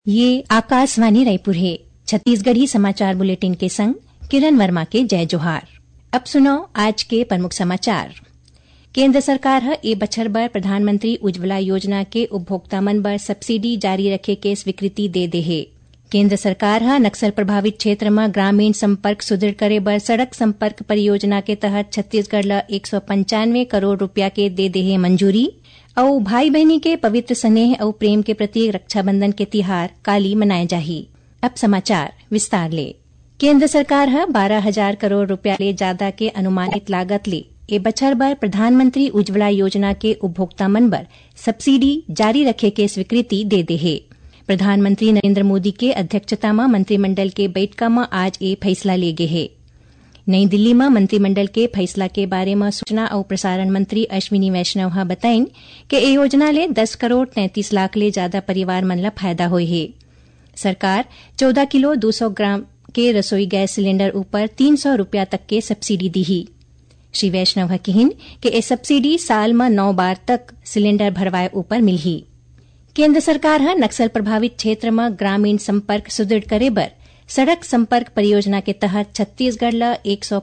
ये आकाशवाणी रायपुर है। छत्तीसगढ़ी समाचार बुलेटिन के संग किरण वर्मा के जय जोहार। अब सुनो आज के प्रमुख समाचार। केंद्र सरकार ह ए बछर बर प्रधानमंत्री उज्ज्वला योजना के उपभोक्ता मन बर सब्सिडी जारी रखे के स्वीकृति दे दे हे। केंद्र सरकार ह नक्सल प्रभावित क्षेत्र में ग्रामीण संपर्क सुदृढ़ करे बर सड़क संपर्क परियोजना के तहत छत्तीसगढ़ ल 195 करोड़ रुपया के दे दे हे मंजूरी। और भाई बहनी के पवित्र स्नेह और प्रेम के प्रतीक रक्षाबंधन के तिहार काली मनाए जाही। अब समाचार विस्तार ले। केंद्र सरकार ह 12,000 करोड़ रुपया ले ज्यादा के अनुमानित लागत ले ए बछर बर प्रधानमंत्री उज्ज्वला योजना के उपभोक्ता मन बर सब्सिडी जारी रखे के स्वीकृति दे दे हे। प्रधानमंत्री नरेंद्र मोदी के अध्यक्षता में मंत्रिमंडल के बैठक में आज ए फैसला ले गे हे। नई दिल्ली में मंत्रिमंडल के फैसला के बारे में सूचना और प्रसारण मंत्री अश्विनी वैष्णव ह बताइन कि ए योजना ले 10 करोड़ 33 लाख ले ज्यादा परिवार मन ला फायदा होय हे। सरकार 14 किलो 200 ग्राम के रसोई गैस सिलेंडर ऊपर 300 रुपया तक के सब्सिडी दीही। श्री वैष्णव ह कहिन कि ए सब्सिडी साल में 9 बार तक सिलेंडर भरवाए ऊपर मिलही। केंद्र सरकार ह नक्सल प्रभावित क्षेत्र में ग्रामीण संपर्क सुदृढ़ करे बर सड़क संपर्क परियोजना के तहत छत्तीसगढ़ ल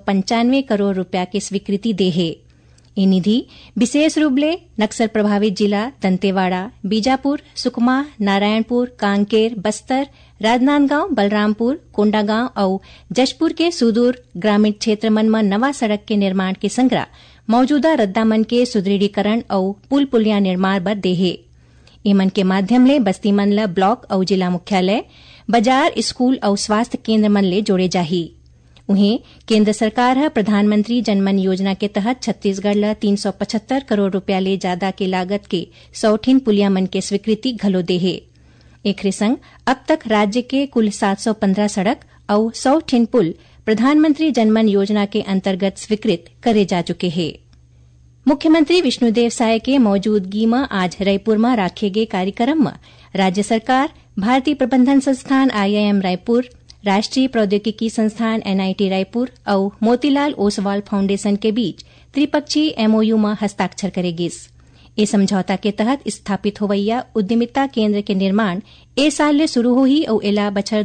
195 करोड़ रुपया के स्वीकृति दे हे। ये निधि विशेष रूप ले नक्सल प्रभावित जिला दंतेवाड़ा, बीजापुर, सुकमा, नारायणपुर, कांकेर, बस्तर, राजनांदगांव, बलरामपुर, कोंडागांव और जशपुर के सुदूर ग्रामीण क्षेत्र मन में नवा सड़क के निर्माण के संगरा मौजूदा रद्दा मन के सुदृढ़ीकरण और पुल पुलिया निर्माण बर दे हे। एमन के माध्यम ले बस्ती मन ल ब्लॉक और जिला मुख्यालय, बाजार, स्कूल और स्वास्थ्य केंद्र मन ले जोड़े जाही। उन्हें केंद्र सरकार है प्रधानमंत्री जनमन योजना के तहत छत्तीसगढ़ ल 375 करोड़ रुपया ले ज्यादा के लागत के 100 ठिन पुलिया मन के स्वीकृति घलो दे हे। एकरे संग अब तक राज्य के कुल 715 सड़क और 100 ठिन पुल प्रधानमंत्री जनमन योजना के अंतर्गत स्वीकृत करे जा चुके हैं। मुख्यमंत्री विष्णुदेव साय के मौजूदगी में आज रायपुर में राखे गए कार्यक्रम में राज्य सरकार, भारतीय प्रबंधन संस्थान IIM रायपुर, राष्ट्रीय प्रौद्योगिकी संस्थान NIT रायपुर और मोतीलाल ओसवाल फाउंडेशन के बीच त्रिपक्षीय MOU में हस्ताक्षर करेगी। इस समझौता के तहत स्थापित होवैया उद्यमिता केंद्र के निर्माण ए साल ले शुरू होही और एला बछर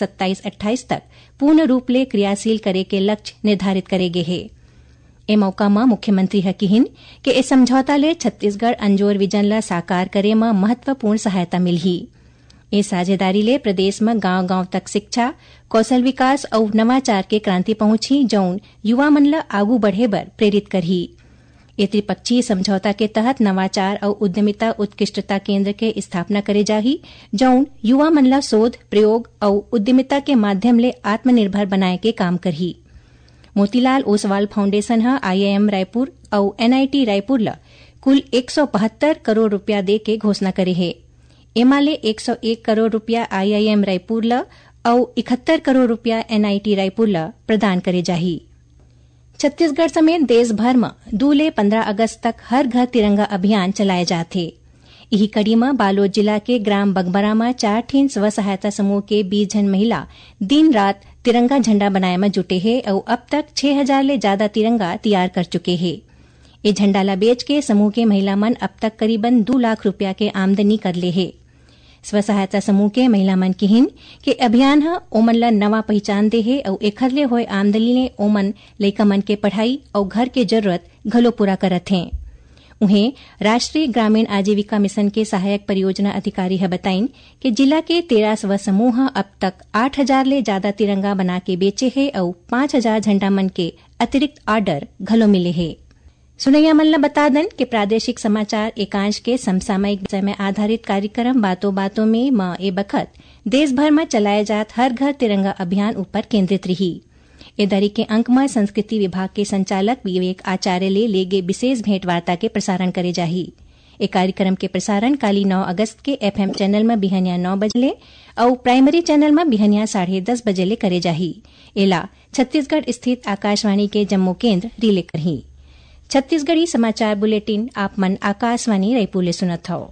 2027-28 तक पूर्ण रूप ले क्रियाशील करे के लक्ष्य निर्धारित करे गे हे। ए मौका में मुख्यमंत्री ह कहिन कि ए समझौता ले छत्तीसगढ़ अंजोर विजन ला साकार करे में महत्वपूर्ण सहायता मिलही। ए साझेदारी ले प्रदेश में गांव-गांव तक शिक्षा, कौशल विकास और नवाचार के क्रांति पहुंची जौन युवा मन ला आगू बढ़े बर प्रेरित करही। ए त्रिपक्षीय समझौता के तहत नवाचार और उद्यमिता उत्कृष्टता केंद्र के स्थापना करे जाही जौन युवा मन ला शोध, प्रयोग और उद्यमिता के माध्यम ले आत्मनिर्भर बनाए के काम करही। मोतीलाल ओसवाल फाउंडेशन ह IIM रायपुर और NIT रायपुर ला कुल 172 करोड़ रुपया दे के घोषणा करे हे। एमा ले 101 करोड़ रुपया IIM रायपुर ला और 71 करोड़ रुपया NIT रायपुर ला प्रदान करे जाही। छत्तीसगढ़ समेत देश भर में 2 ले 15 अगस्त तक हर घर तिरंगा अभियान चलाए जाथे। यही कड़ी में बालोद जिला के ग्राम बगबरा में 4 ठिन स्व सहायता समूह के 20 जन महिला दिन रात तिरंगा झंडा बनाए में जुटे हैं और अब तक 6,000 ले ज्यादा तिरंगा तैयार कर चुके हैं। ये झंडा ला बेच के समूह के महिला मन अब तक करीबन 2 लाख रुपया के आमदनी कर ले है। स्व सहायता समूह के महिला मन कहिन कि अभियान ह ओमन ला नवा पहचान दे है और एखर ले होय आमदनी ले ओमन लइका मन के पढ़ाई और घर के जरूरत घलो पूरा करत हैं। उन्हें राष्ट्रीय ग्रामीण आजीविका मिशन के सहायक परियोजना अधिकारी है बताइन कि जिला के 13 स्व समूह अब तक 8,000 ले ज्यादा तिरंगा बना के बेचे है और 5,000 झंडा मन के अतिरिक्त ऑर्डर घलो मिले है। सुनैया मन ला बता दें कि प्रादेशिक समाचार एकांश के समसामयिक विषय में आधारित कार्यक्रम बातों बातों में ए बखत देश भर में चलाए जात हर घर तिरंगा अभियान ऊपर केंद्रित रही। ए दरी के अंक में संस्कृति विभाग के संचालक विवेक आचार्य ले गए विशेष भेंट वार्ता के प्रसारण करे जाही। ए कार्यक्रम के प्रसारण काली 9 अगस्त के FM चैनल में बिहनिया 9 बजे और प्राइमरी चैनल में बिहनिया 10:30 बजे ले करे जाही। एला छत्तीसगढ़ स्थित आकाशवाणी के जम्मू केंद्र रिले करही। छत्तीसगढ़ी समाचार बुलेटिन आप मन आकाशवाणी रायपुर ले सुनत हो।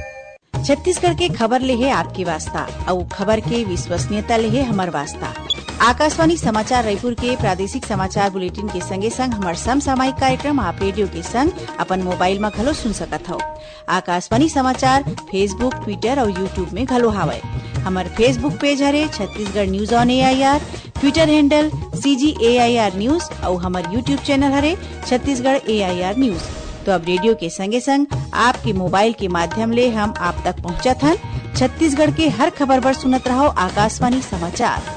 छत्तीसगढ़ के खबर ले है आपकी वास्ता और खबर के विश्वसनीयता ले है हमर वास्ता। आकाशवाणी समाचार रायपुर के प्रादेशिक समाचार बुलेटिन के संगे संग हमार समसामयिक कार्यक्रम आप रेडियो के संग अपन मोबाइल में घलो सुन सकत हो। आकाशवाणी समाचार फेसबुक, ट्विटर और यूट्यूब में घलो हावय। हमार फेसबुक पेज हरे Chhattisgarh news on AIR, Twitter handle CGAIR news और हमार यूट्यूब चैनल हरे छत्तीसगढ़ AIR न्यूज। तो अब रेडियो के संगे संग आपके मोबाइल के माध्यम ले हम आप तक पहुंचत हन। छत्तीसगढ़ के हर खबर पर सुनत रहो आकाशवाणी समाचार।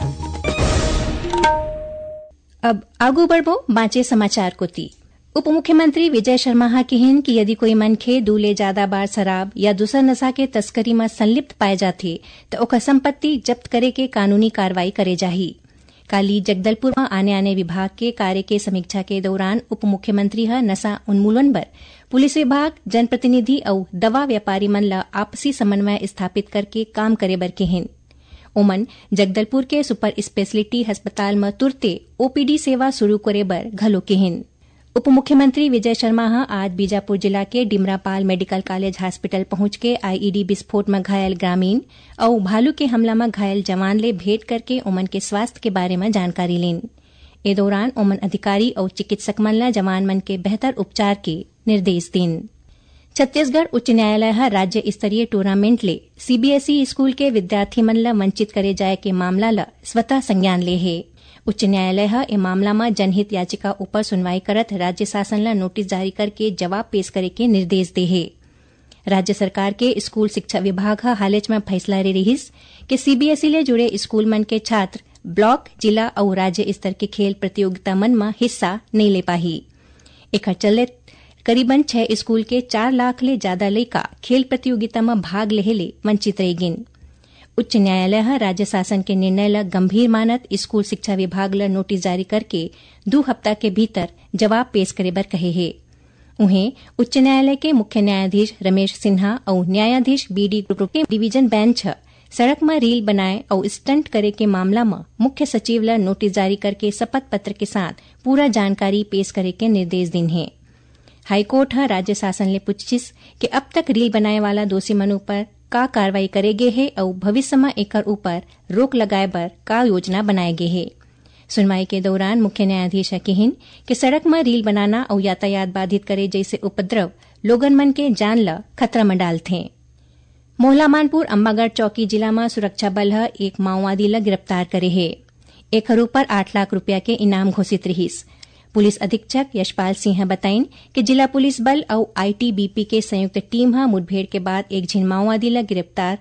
अब आगू बढ़बो बाँचे समाचार को ती। उप मुख्यमंत्री विजय शर्मा हा कहिन कि यदि कोई मनखे 2 ले ज्यादा बार शराब या दूसर नशा के तस्करी में संलिप्त पाए जाथे तो ओकर संपत्ति जब्त करे के कानूनी कार्रवाई करे जाही। काली जगदलपुर में आने विभाग के कार्य के समीक्षा के दौरान उप मुख्यमंत्री हा नशा उन्मूलन बर पुलिस विभाग, जनप्रतिनिधि और दवा व्यापारी मन ला आपसी समन्वय स्थापित करके काम करे बर कहिन। ओमन जगदलपुर के सुपर स्पेशलिटी अस्पताल में तुरते OPD सेवा शुरू करे बर घलो कहिन। उप मुख्यमंत्री विजय शर्मा आज बीजापुर जिला के डिमरापाल मेडिकल कॉलेज हॉस्पिटल पहुंच के IED विस्फोट में घायल ग्रामीण और भालू के हमला में घायल जवान ले भेंट करके ओमन के स्वास्थ्य के बारे में जानकारी लेन। ए दौरान ओमन अधिकारी और चिकित्सक मन ला जवान मन के बेहतर उपचार के निर्देश देन। छत्तीसगढ़ उच्च न्यायालय राज्य स्तरीय टूर्नामेंट ले CBSE स्कूल के विद्यार्थी मन ला वंचित करे जाए के मामला ला स्वतः संज्ञान ले है। उच्च न्यायालय ए मामला में जनहित याचिका ऊपर सुनवाई करत राज्य शासन ला नोटिस जारी करके जवाब पेश करे के निर्देश दे है। राज्य सरकार के स्कूल शिक्षा विभाग हालेच में फैसला ले रहिस कि CBSE ले जुड़े स्कूल मन के छात्र ब्लॉक, जिला और राज्य स्तर के खेल प्रतियोगिता मन में हिस्सा नहीं ले पाही। एकर चलते करीबन 6 स्कूल के 4 लाख ले ज्यादा लइका खेल प्रतियोगिता में भाग लेहे वंचित रह गिन। उच्च न्यायालय राज्य शासन के निर्णय ला गंभीर मानत स्कूल शिक्षा विभाग ला नोटिस जारी करके 2 हफ्ता के भीतर जवाब पेश करे बर कहे है। उन्हें उच्च न्यायालय के मुख्य न्यायाधीश रमेश सिन्हा और न्यायाधीश BD ग्रुप के डिवीजन बेंच सड़क में रील बनाए और स्टंट करे के मामला में मुख्य सचिव ला नोटिस जारी करके शपथ पत्र के साथ पूरा जानकारी पेश करे के निर्देश दिन है। हाईकोर्ट राज्य शासन ले पूछिस कि अब तक रील बनाए वाला दोषी मनों पर का कार्रवाई करे गे है और भविष्य में एकर ऊपर रोक लगाए बर का योजना बनाए गे है। सुनवाई के दौरान मुख्य न्यायाधीश कहिन कि सड़क में रील बनाना और यातायात बाधित करे जैसे उपद्रव लोगन मन के जान ला खतरा में डालथे। मोहला मानपुर अंबागढ़ चौकी जिला में सुरक्षा बल एक माओवादी ला गिरफ्तार करे है। एकर ऊपर 8 लाख रुपया के इनाम घोषित रहिस। पुलिस अधीक्षक यशपाल सिंह बताइन कि जिला पुलिस बल और ITBP के संयुक्त टीम मुठभेड़ के बाद एक झिन माओवादी ला गिरफ्तार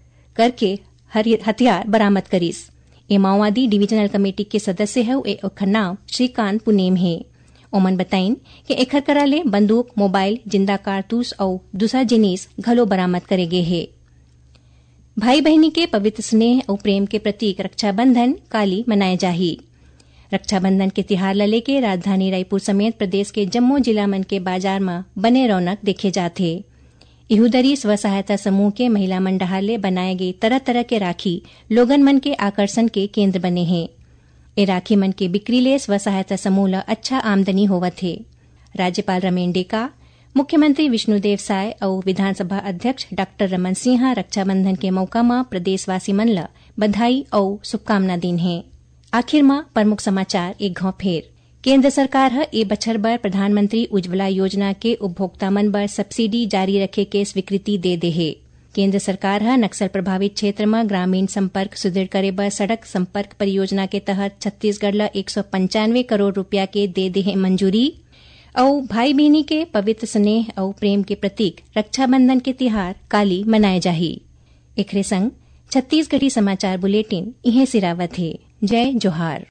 करके हथियार बरामद करिस। ये माओवादी डिविजनल कमेटी के सदस्य है। एकर नाम श्रीकांत पुनेम है। ओमन बताइन कि एकर करा ले बंदूक, मोबाइल, जिंदा कारतूस और दूसरा जिनिस घलो बरामद करे गे है। भाई बहनी के पवित्र स्नेह और प्रेम के प्रतीक रक्षाबंधन काली मनाए जाही। रक्षाबंधन के तिहार ला लेके राजधानी रायपुर समेत प्रदेश के जम्मू जिला मन के बाजार में बने रौनक देखे जाथे। इहुदरी स्व सहायता समूह के महिला मंडहार ले बनाए गए तरह तरह के राखी लोगन मन के आकर्षण के केंद्र बने हैं। ए राखी मन के बिक्री ले स्व सहायता समूह ला अच्छा आमदनी होवत है। राज्यपाल रमेन डेका, मुख्यमंत्री विष्णुदेव साय और विधानसभा अध्यक्ष डॉक्टर रमन सिंह रक्षाबंधन के मौका में प्रदेशवासी मन ला बधाई और शुभकामना दिन है। आखिर में प्रमुख समाचार एक घाव फेर। केंद्र सरकार ए बछर बर प्रधानमंत्री उज्ज्वला योजना के उपभोक्ता मन बर सब्सिडी जारी रखे के स्वीकृति दे दे है। केंद्र सरकार नक्सल प्रभावित क्षेत्र में ग्रामीण संपर्क सुदृढ़ करे बर सड़क संपर्क परियोजना के तहत छत्तीसगढ़ ला 195 करोड़ रुपया के दे दे है मंजूरी। और भाई बहनी के पवित्र स्नेह और प्रेम के प्रतीक रक्षाबंधन के तिहार काली मनाए जाही। एकरे संग छत्तीसगढ़ी समाचार बुलेटिन इहे सिरावत है। जय जोहार।